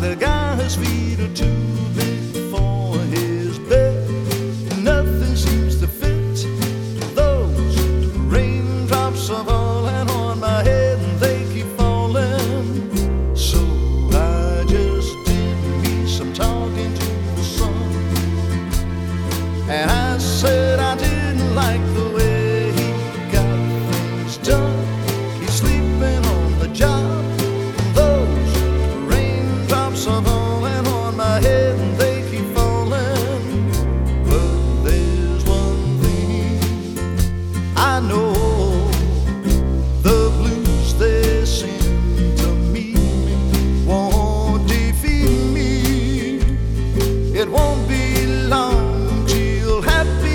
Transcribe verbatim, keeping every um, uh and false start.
the guy's feet are too big for his bed. Nothing seems to fit. Those raindrops are falling on my head and they keep falling. So I just did me some talking to the sun, and I said I didn't like the